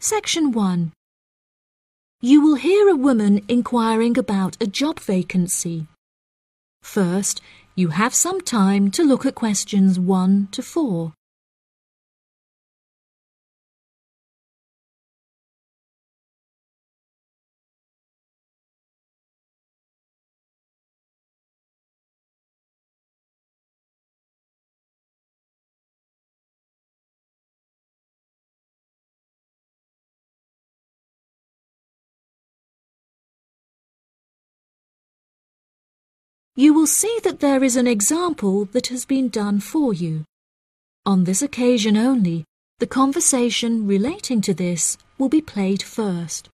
Section 1. You will hear a woman inquiring about a job vacancy. First, you have some time to look at questions 1 to 4. You will see that there is an example that has been done for you. On this occasion only, the conversation relating to this will be played first.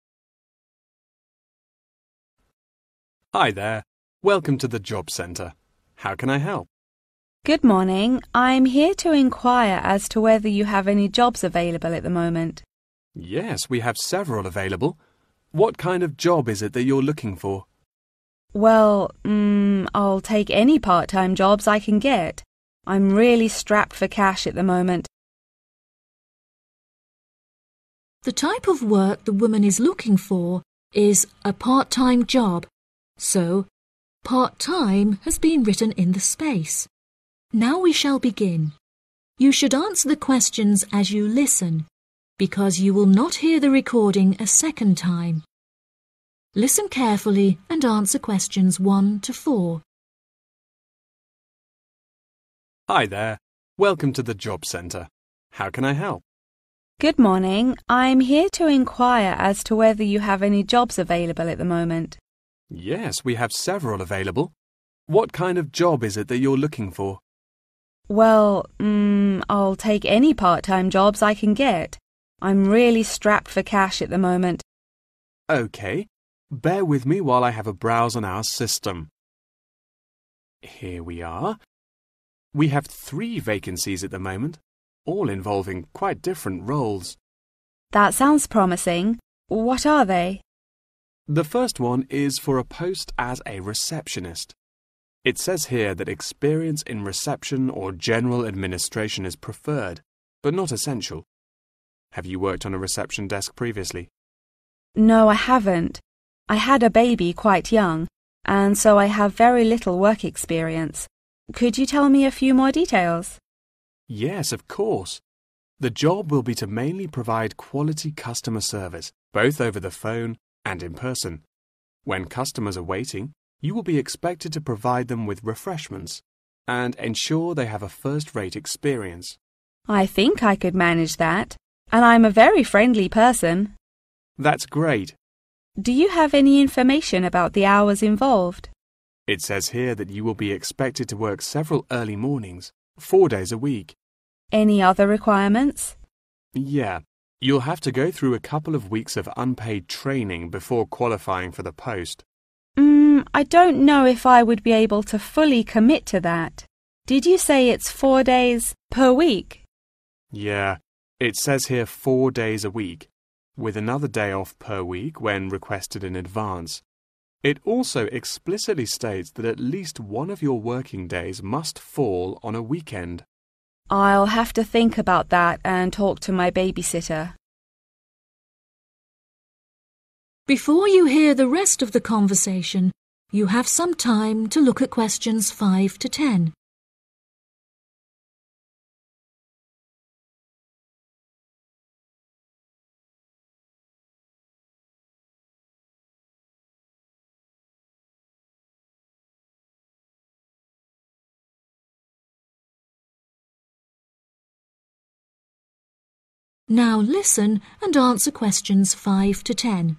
Hi there. Welcome to the Job Centre. How can I help? Good morning. I'm here to inquire as to whether you have any jobs available at the moment. Yes, we have several available. What kind of job is it that you're looking for? Well, I'll take any part-time jobs I can get. I'm really strapped for cash at the moment. The type of work the woman is looking for is a part-time job, so part-time has been written in the space. Now we shall begin. You should answer the questions as you listen, because you will not hear the recording a second time. Listen carefully and answer questions 1 to 4. Hi there. Welcome to the Job Centre. How can I help? Good morning. I'm here to inquire as to whether you have any jobs available at the moment. Yes, we have several available. What kind of job is it that you're looking for? Well, I'll take any part-time jobs I can get. I'm really strapped for cash at the moment. OK. Bear with me while I have a browse on our system. Here we are. We have 3 vacancies at the moment, all involving quite different roles. That sounds promising. What are they? The first one is for a post as a receptionist. It says here that experience in reception or general administration is preferred, but not essential. Have you worked on a reception desk previously? No, I haven't. I had a baby quite young, and so I have very little work experience. Could you tell me a few more details? Yes, of course. The job will be to mainly provide quality customer service, both over the phone and in person. When customers are waiting, you will be expected to provide them with refreshments and ensure they have a first-rate experience. I think I could manage that, and I'm a very friendly person. That's great. Do you have any information about the hours involved? It says here that you will be expected to work several early mornings, 4 days a week. Any other requirements? Yeah, you'll have to go through a couple of weeks of unpaid training before qualifying for the post. I don't know if I would be able to fully commit to that. Did you say it's 4 days per week? Yeah, it says here 4 days a week, with another day off per week when requested in advance. It also explicitly states that at least one of your working days must fall on a weekend. I'll have to think about that and talk to my babysitter. Before you hear the rest of the conversation, you have some time to look at questions 5 to 10. Now listen and answer questions 5 to 10.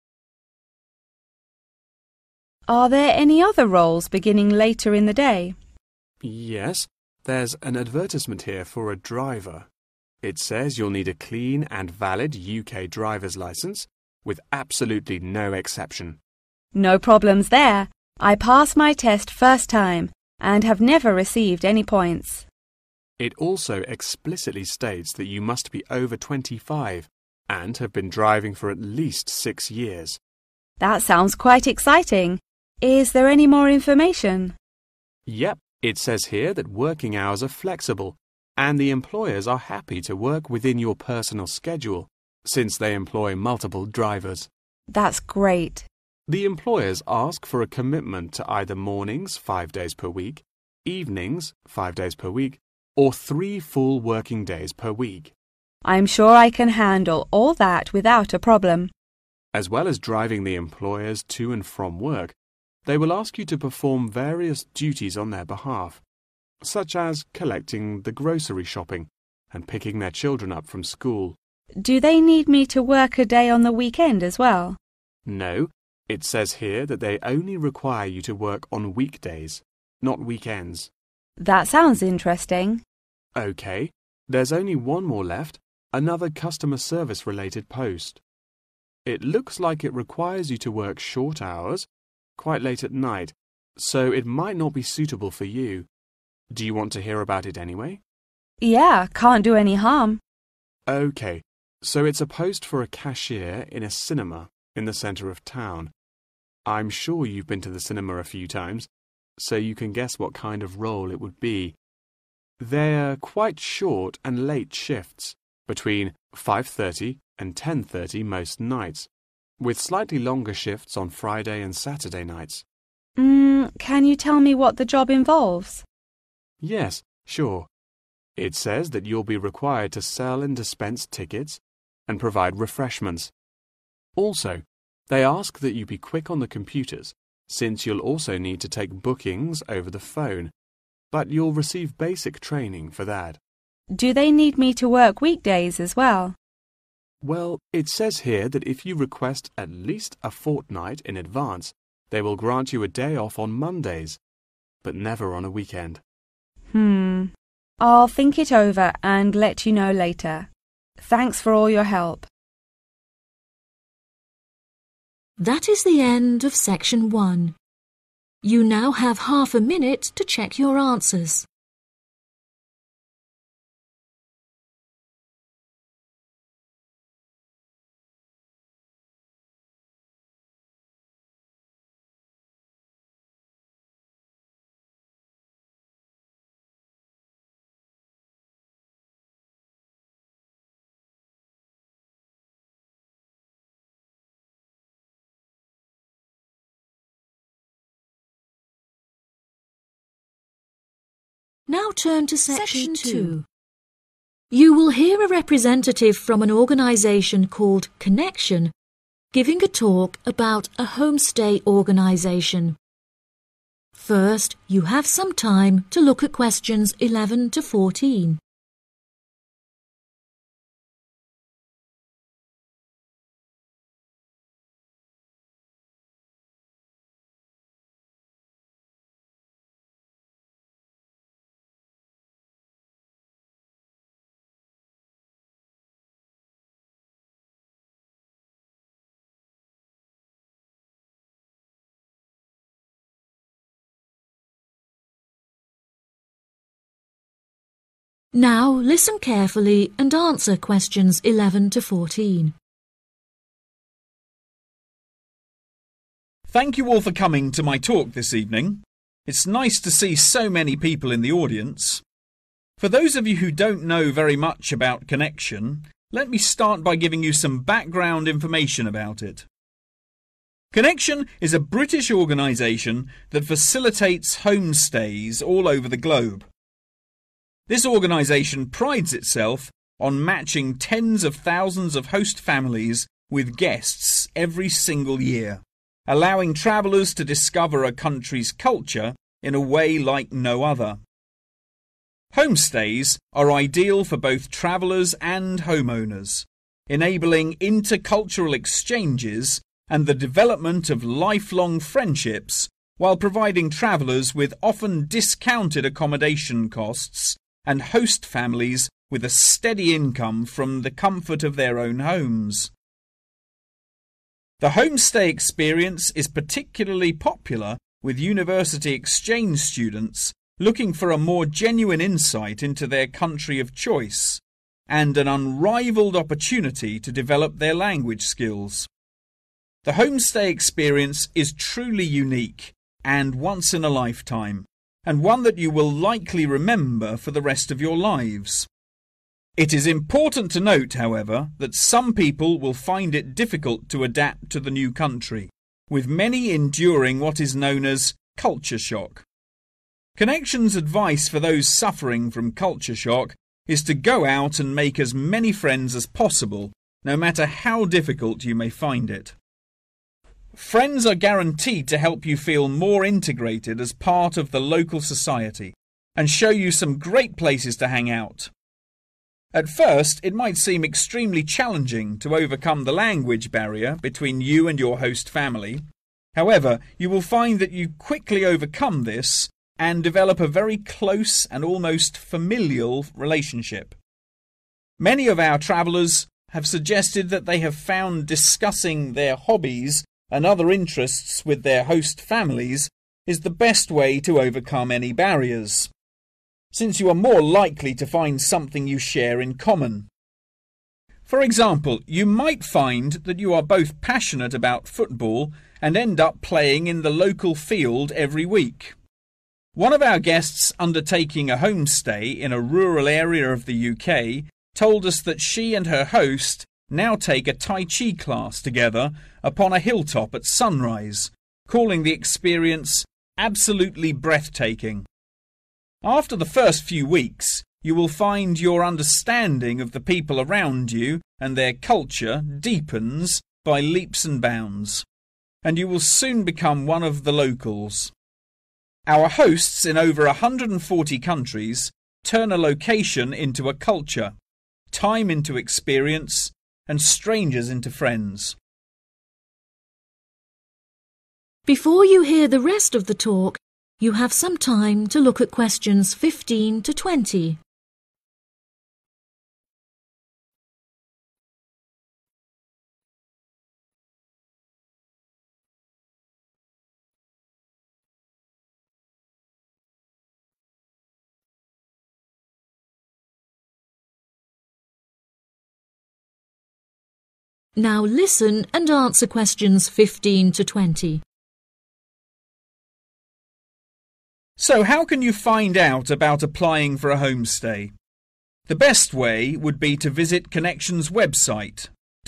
Are there any other roles beginning later in the day? Yes, there's an advertisement here for a driver. It says you'll need a clean and valid UK driver's licence, with absolutely no exception. No problems there. I passed my test first time and have never received any points. It also explicitly states that you must be over 25 and have been driving for at least 6 years. That sounds quite exciting. Is there any more information? Yep, it says here that working hours are flexible and the employers are happy to work within your personal schedule, since they employ multiple drivers. That's great. The employers ask for a commitment to either mornings 5 days per week, evenings 5 days per week, or 3 full working days per week. I'm sure I can handle all that without a problem. As well as driving the employers to and from work, they will ask you to perform various duties on their behalf, such as collecting the grocery shopping and picking their children up from school. Do they need me to work a day on the weekend as well? No, it says here that they only require you to work on weekdays, not weekends. That sounds interesting. OK, there's only one more left, another customer service related post. It looks like it requires you to work short hours, quite late at night, so it might not be suitable for you. Do you want to hear about it anyway? Yeah, can't do any harm. OK, so it's a post for a cashier in a cinema in the centre of town. I'm sure you've been to the cinema a few times, so you can guess what kind of role it would be. They're quite short and late shifts, between 5:30 and 10:30 most nights, with slightly longer shifts on Friday and Saturday nights. Can you tell me what the job involves? Yes, sure. It says that you'll be required to sell and dispense tickets and provide refreshments. Also, they ask that you be quick on the computers, since you'll also need to take bookings over the phone, but you'll receive basic training for that. Do they need me to work weekdays as well? Well, it says here that if you request at least a fortnight in advance, they will grant you a day off on Mondays, but never on a weekend. I'll think it over and let you know later. Thanks for all your help. That is the end of section 1. You now have half a minute to check your answers. Now turn to section 2. You will hear a representative from an organisation called Connection giving a talk about a homestay organisation. First, you have some time to look at questions 11 to 14. Now listen carefully and answer questions 11 to 14. Thank you all for coming to my talk this evening. It's nice to see so many people in the audience. For those of you who don't know very much about Connection, let me start by giving you some background information about it. Connection is a British organisation that facilitates homestays all over the globe. This organisation prides itself on matching tens of thousands of host families with guests every single year, allowing travellers to discover a country's culture in a way like no other. Homestays are ideal for both travellers and homeowners, enabling intercultural exchanges and the development of lifelong friendships while providing travellers with often discounted accommodation costs and host families with a steady income from the comfort of their own homes. The homestay experience is particularly popular with university exchange students looking for a more genuine insight into their country of choice and an unrivaled opportunity to develop their language skills. The homestay experience is truly unique and once in a lifetime, and one that you will likely remember for the rest of your lives. It is important to note, however, that some people will find it difficult to adapt to the new country, with many enduring what is known as culture shock. Connection's advice for those suffering from culture shock is to go out and make as many friends as possible, no matter how difficult you may find it. Friends are guaranteed to help you feel more integrated as part of the local society and show you some great places to hang out. At first, it might seem extremely challenging to overcome the language barrier between you and your host family. However, you will find that you quickly overcome this and develop a very close and almost familial relationship. Many of our travellers have suggested that they have found discussing their hobbies and other interests with their host families is the best way to overcome any barriers, since you are more likely to find something you share in common. For example, you might find that you are both passionate about football and end up playing in the local field every week. One of our guests undertaking a homestay in a rural area of the UK told us that she and her host now take a Tai Chi class together upon a hilltop at sunrise, calling the experience absolutely breathtaking. After the first few weeks, you will find your understanding of the people around you and their culture deepens by leaps and bounds, and you will soon become one of the locals. Our hosts in over 140 countries turn a location into a culture, time into experience, and strangers into friends. Before you hear the rest of the talk, you have some time to look at questions 15 to 20. Now listen and answer questions 15 to 20. So how can you find out about applying for a homestay? The best way would be to visit Connection's website,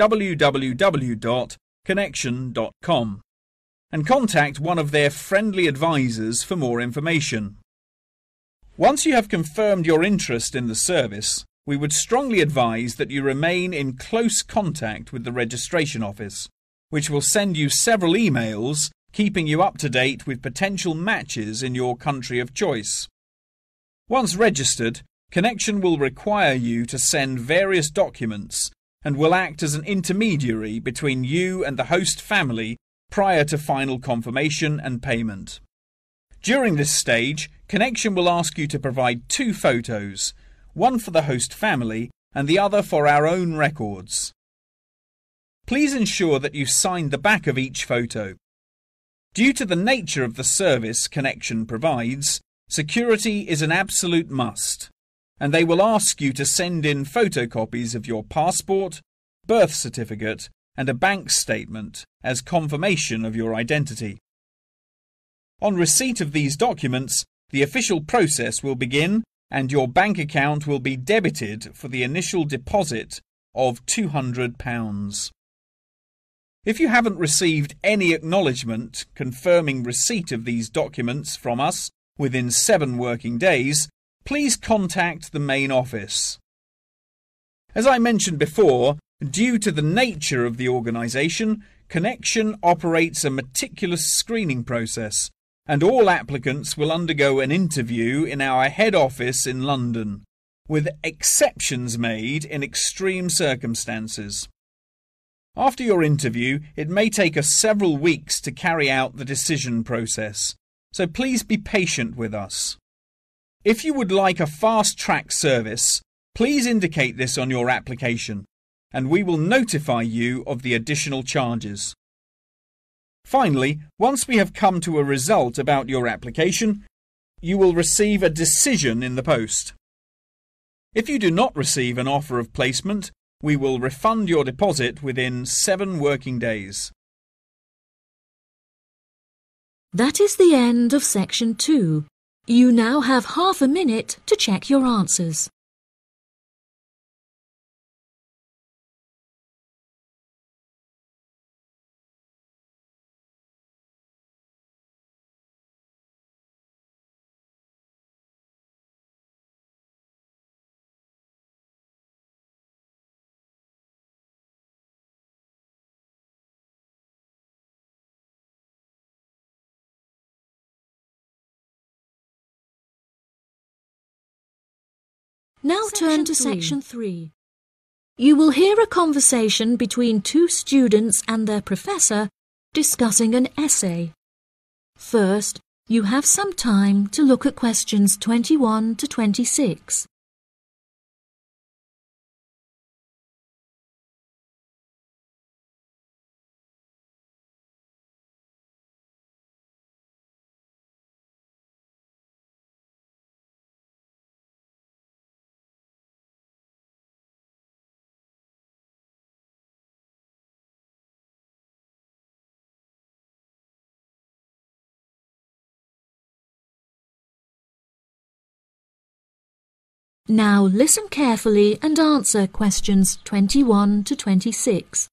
www.connection.com, and contact one of their friendly advisors for more information. Once you have confirmed your interest in the service, we would strongly advise that you remain in close contact with the registration office, which will send you several emails keeping you up to date with potential matches in your country of choice. Once registered, Connection will require you to send various documents and will act as an intermediary between you and the host family prior to final confirmation and payment. During this stage, Connection will ask you to provide 2 photos, one for the host family and the other for our own records. Please ensure that you sign the back of each photo. Due to the nature of the service Connection provides, security is an absolute must, and they will ask you to send in photocopies of your passport, birth certificate, and a bank statement as confirmation of your identity. On receipt of these documents, the official process will begin and your bank account will be debited for the initial deposit of £200. If you haven't received any acknowledgement confirming receipt of these documents from us within 7 working days, please contact the main office. As I mentioned before, due to the nature of the organisation, Connection operates a meticulous screening process, and all applicants will undergo an interview in our head office in London, with exceptions made in extreme circumstances. After your interview, it may take us several weeks to carry out the decision process, so please be patient with us. If you would like a fast-track service, please indicate this on your application, and we will notify you of the additional charges. Finally, once we have come to a result about your application, you will receive a decision in the post. If you do not receive an offer of placement, we will refund your deposit within 7 working days. That is the end of section 2. You now have half a minute to check your answers. Now turn to Section 3. You will hear a conversation between two students and their professor discussing an essay. First, you have some time to look at questions 21 to 26. Now listen carefully and answer questions 21 to 26.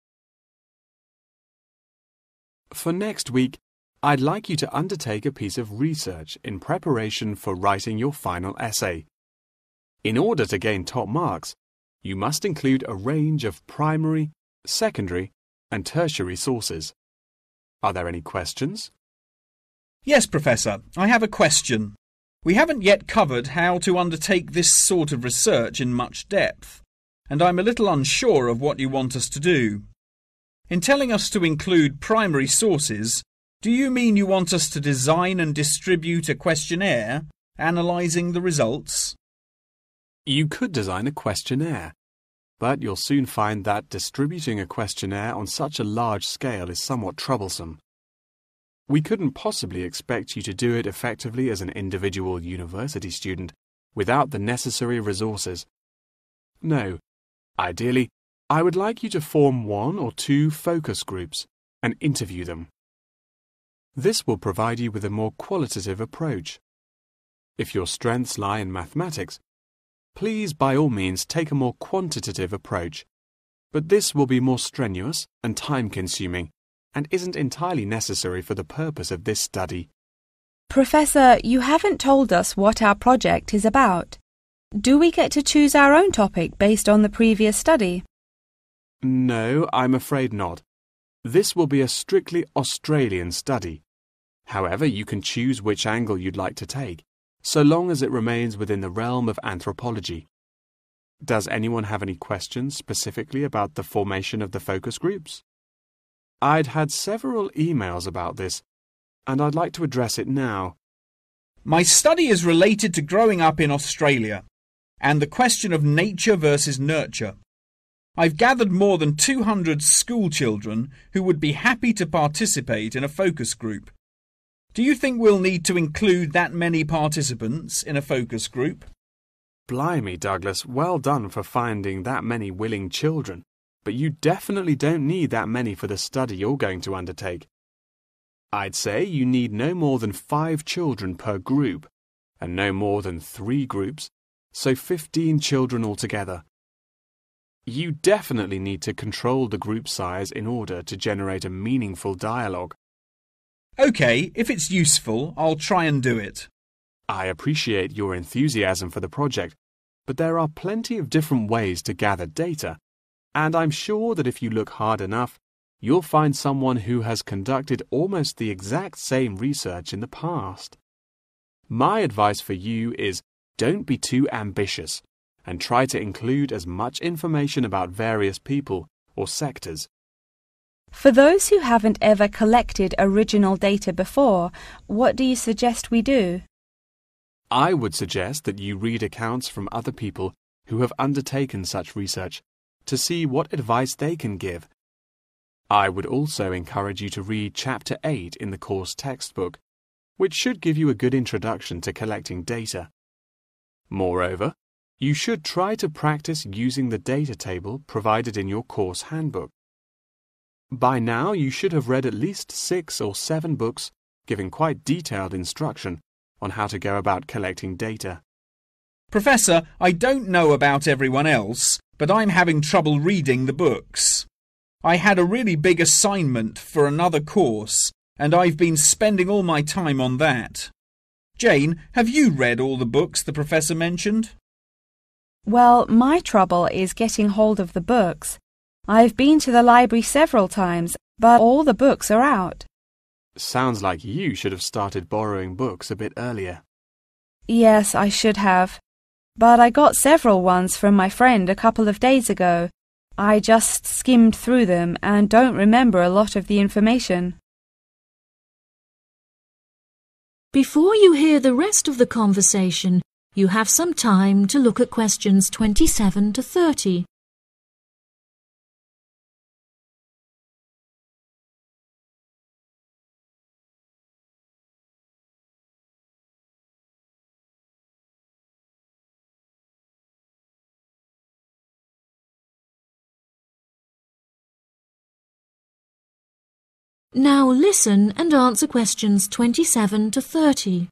For next week, I'd like you to undertake a piece of research in preparation for writing your final essay. In order to gain top marks, you must include a range of primary, secondary, and tertiary sources. Are there any questions? Yes, Professor, I have a question. We haven't yet covered how to undertake this sort of research in much depth, and I'm a little unsure of what you want us to do. In telling us to include primary sources, do you mean you want us to design and distribute a questionnaire, analysing the results? You could design a questionnaire, but you'll soon find that distributing a questionnaire on such a large scale is somewhat troublesome. We couldn't possibly expect you to do it effectively as an individual university student without the necessary resources. No, ideally, I would like you to form 1 or 2 focus groups and interview them. This will provide you with a more qualitative approach. If your strengths lie in mathematics, please by all means take a more quantitative approach, but this will be more strenuous and time-consuming and isn't entirely necessary for the purpose of this study. Professor, you haven't told us what our project is about. Do we get to choose our own topic based on the previous study? No, I'm afraid not. This will be a strictly Australian study. However, you can choose which angle you'd like to take, so long as it remains within the realm of anthropology. Does anyone have any questions specifically about the formation of the focus groups? I'd had several emails about this, and I'd like to address it now. My study is related to growing up in Australia and the question of nature versus nurture. I've gathered more than 200 school children who would be happy to participate in a focus group. Do you think we'll need to include that many participants in a focus group? Blimey, Douglas, well done for finding that many willing children. But you definitely don't need that many for the study you're going to undertake. I'd say you need no more than 5 children per group, and no more than 3 groups, so 15 children altogether. You definitely need to control the group size in order to generate a meaningful dialogue. OK, if it's useful, I'll try and do it. I appreciate your enthusiasm for the project, but there are plenty of different ways to gather data. And I'm sure that if you look hard enough, you'll find someone who has conducted almost the exact same research in the past. My advice for you is don't be too ambitious and try to include as much information about various people or sectors. For those who haven't ever collected original data before, what do you suggest we do? I would suggest that you read accounts from other people who have undertaken such research to see what advice they can give. I would also encourage you to read Chapter 8 in the course textbook, which should give you a good introduction to collecting data. Moreover, you should try to practice using the data table provided in your course handbook. By now, you should have read at least 6 or 7 books giving quite detailed instruction on how to go about collecting data. Professor, I don't know about everyone else, but I'm having trouble reading the books. I had a really big assignment for another course, and I've been spending all my time on that. Jane, have you read all the books the Professor mentioned? Well, my trouble is getting hold of the books. I've been to the library several times, but all the books are out. Sounds like you should have started borrowing books a bit earlier. Yes, I should have. but I got several ones from my friend a couple of days ago. I just skimmed through them and don't remember a lot of the information. Before you hear the rest of the conversation, you have some time to look at questions 27 to 30. Now listen and answer questions 27 to 30.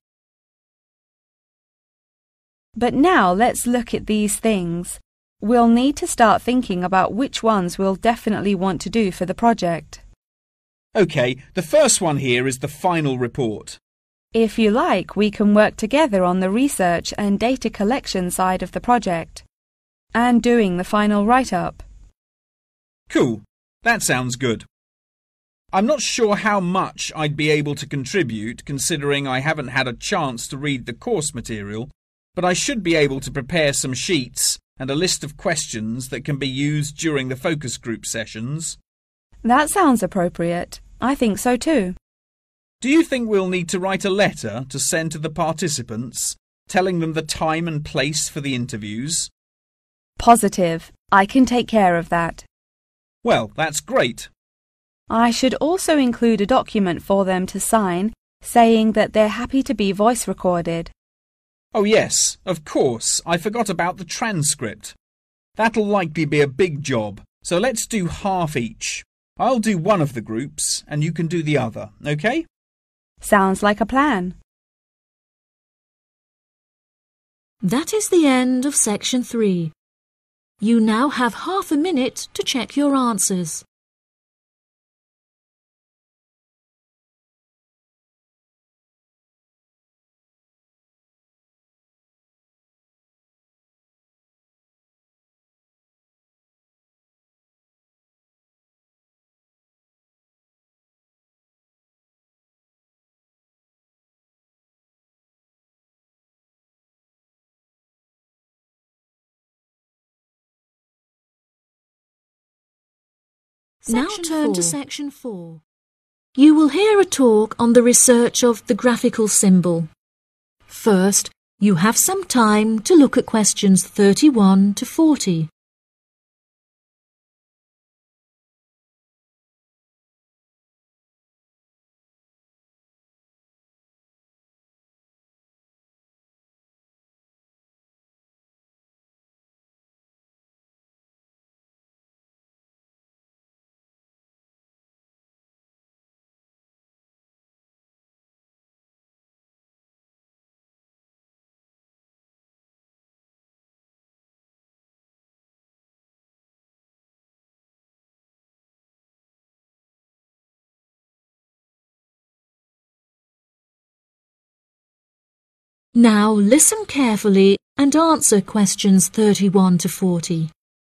But now let's look at these things. We'll need to start thinking about which ones we'll definitely want to do for the project. OK, the first one here is the final report. If you like, we can work together on the research and data collection side of the project and doing the final write-up. Cool, that sounds good. I'm not sure how much I'd be able to contribute considering I haven't had a chance to read the course material, but I should be able to prepare some sheets and a list of questions that can be used during the focus group sessions. That sounds appropriate. I think so too. Do you think we'll need to write a letter to send to the participants, telling them the time and place for the interviews? Positive. I can take care of that. Well, that's great. I should also include a document for them to sign saying that they're happy to be voice recorded. Oh yes, of course, I forgot about the transcript. That'll likely be a big job, so let's do half each. I'll do one of the groups and you can do the other, OK? Sounds like a plan. That is the end of section 3. You now have half a minute to check your answers. Now turn to section 4. You will hear a talk on the research of the graphical symbol. First, you have some time to look at questions 31 to 40. Now listen carefully and answer questions 31 to 40.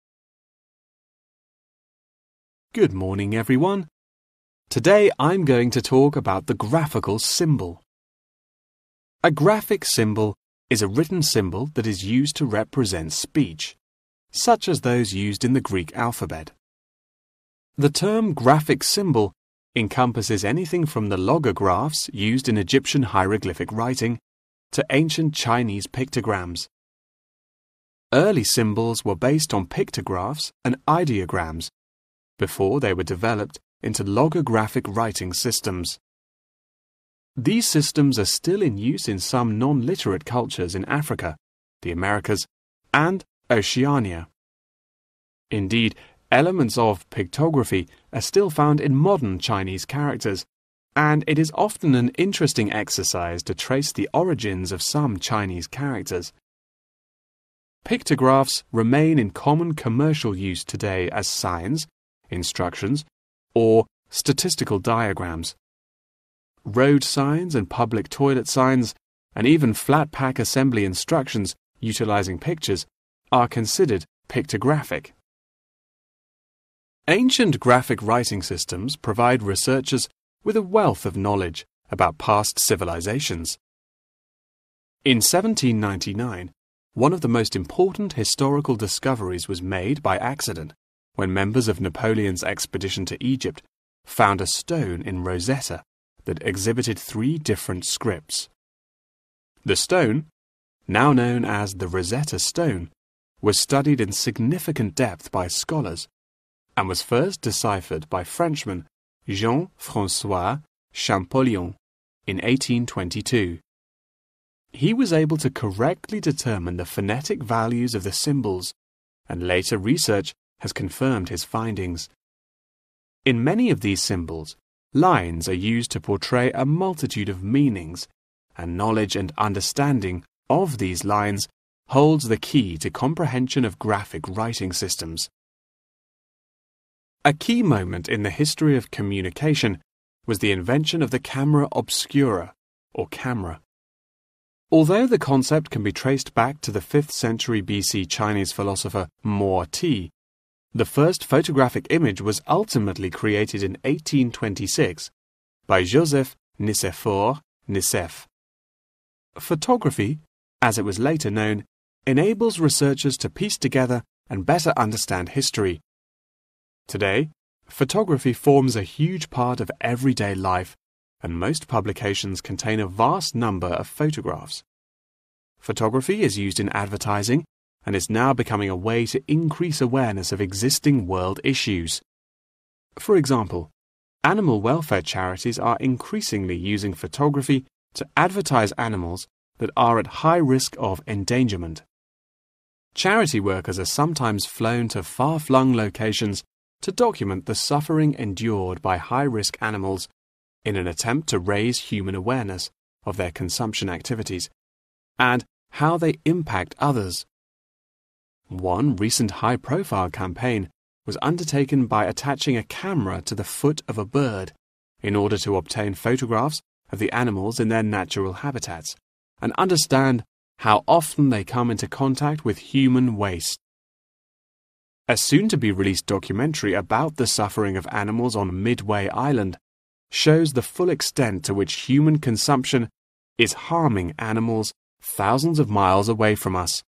Good morning, everyone. Today I'm going to talk about the graphical symbol. A graphic symbol is a written symbol that is used to represent speech, such as those used in the Greek alphabet. The term graphic symbol encompasses anything from the logographs used in Egyptian hieroglyphic writing to ancient Chinese pictograms. Early symbols were based on pictographs and ideograms before they were developed into logographic writing systems. These systems are still in use in some non-literate cultures in Africa, the Americas, and Oceania. Indeed, elements of pictography are still found in modern Chinese characters, and it is often an interesting exercise to trace the origins of some Chinese characters. Pictographs remain in common commercial use today as signs, instructions, or statistical diagrams. Road signs and public toilet signs, and even flat pack assembly instructions utilizing pictures, are considered pictographic. Ancient graphic writing systems provide researchers with a wealth of knowledge about past civilizations. In 1799, one of the most important historical discoveries was made by accident when members of Napoleon's expedition to Egypt found a stone in Rosetta that exhibited 3 different scripts. The stone, now known as the Rosetta Stone, was studied in significant depth by scholars and was first deciphered by Frenchman Jean-François Champollion in 1822. He was able to correctly determine the phonetic values of the symbols, and later research has confirmed his findings. In many of these symbols, lines are used to portray a multitude of meanings, and knowledge and understanding of these lines holds the key to comprehension of graphic writing systems. A key moment in the history of communication was the invention of the camera obscura, or camera. Although the concept can be traced back to the 5th century BC Chinese philosopher Mo Ti, the first photographic image was ultimately created in 1826 by Joseph Nicéphore Nicephre. Photography, as it was later known, enables researchers to piece together and better understand history. Today, photography forms a huge part of everyday life, and most publications contain a vast number of photographs. Photography is used in advertising and is now becoming a way to increase awareness of existing world issues. For example, animal welfare charities are increasingly using photography to advertise animals that are at high risk of endangerment. Charity workers are sometimes flown to far-flung locations to document the suffering endured by high-risk animals in an attempt to raise human awareness of their consumption activities and how they impact others. One recent high-profile campaign was undertaken by attaching a camera to the foot of a bird in order to obtain photographs of the animals in their natural habitats and understand how often they come into contact with human waste. A soon-to-be-released documentary about the suffering of animals on Midway Island shows the full extent to which human consumption is harming animals thousands of miles away from us.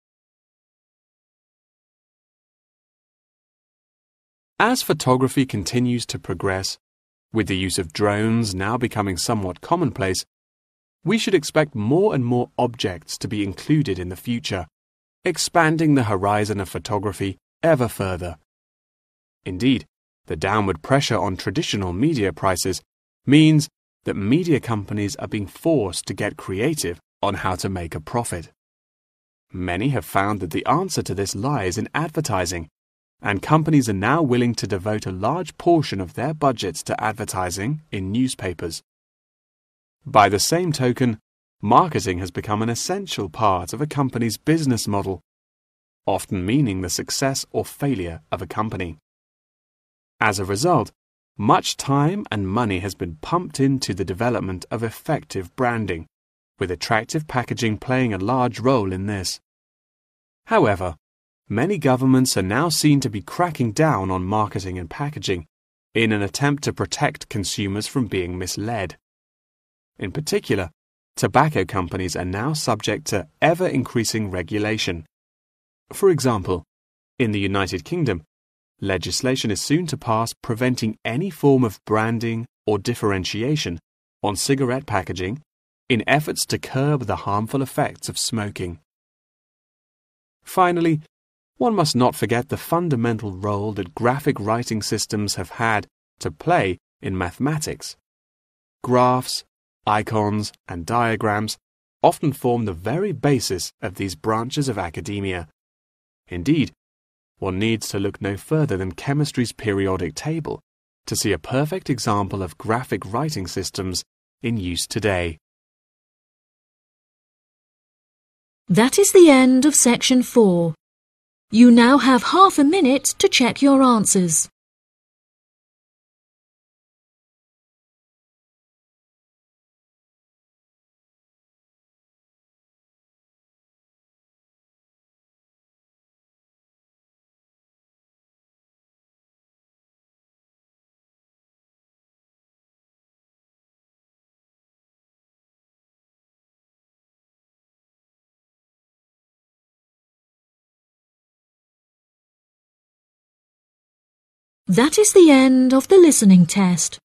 As photography continues to progress, with the use of drones now becoming somewhat commonplace, we should expect more and more objects to be included in the future, expanding the horizon of photography ever further. Indeed, the downward pressure on traditional media prices means that media companies are being forced to get creative on how to make a profit. Many have found that the answer to this lies in advertising, and companies are now willing to devote a large portion of their budgets to advertising in newspapers. By the same token, marketing has become an essential part of a company's business model, often meaning the success or failure of a company. As a result, much time and money has been pumped into the development of effective branding, with attractive packaging playing a large role in this. However, many governments are now seen to be cracking down on marketing and packaging in an attempt to protect consumers from being misled. In particular, tobacco companies are now subject to ever-increasing regulation. For example, in the United Kingdom, legislation is soon to pass preventing any form of branding or differentiation on cigarette packaging in efforts to curb the harmful effects of smoking. Finally, one must not forget the fundamental role that graphic writing systems have had to play in mathematics. Graphs, icons, and diagrams often form the very basis of these branches of academia. Indeed, one needs to look no further than chemistry's periodic table to see a perfect example of graphic writing systems in use today. That is the end of section 4. You now have half a minute to check your answers. That is the end of the listening test.